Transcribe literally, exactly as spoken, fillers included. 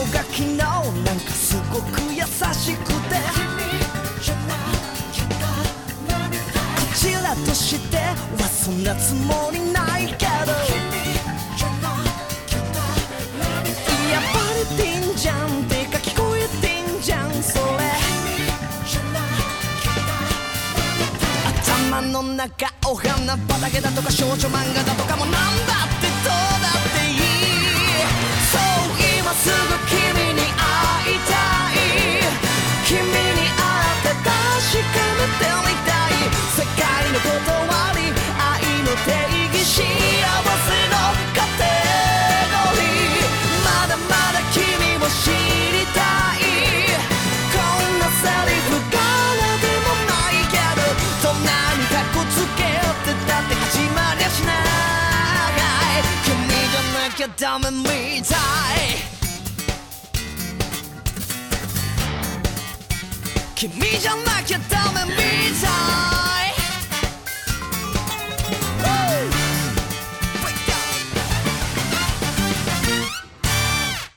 が昨日なんかすごく優しくて、こちらとしてはそんなつもりないけど、いやバレてんじゃんってか聞こえてんじゃんそれ。頭の中お花畑だとか少女漫画だとかもなんだってどうだっていい。そう今すぐ君に会いたい、君に会って確かめてみたい。世界の断り愛の定義幸せのカテゴリー、まだまだ君を知りたい。こんなセリフからでもないけど、どんなにかっこつけてたって始まりゃしない。君じゃなきゃダメみたい、君じゃなきゃダメみたい。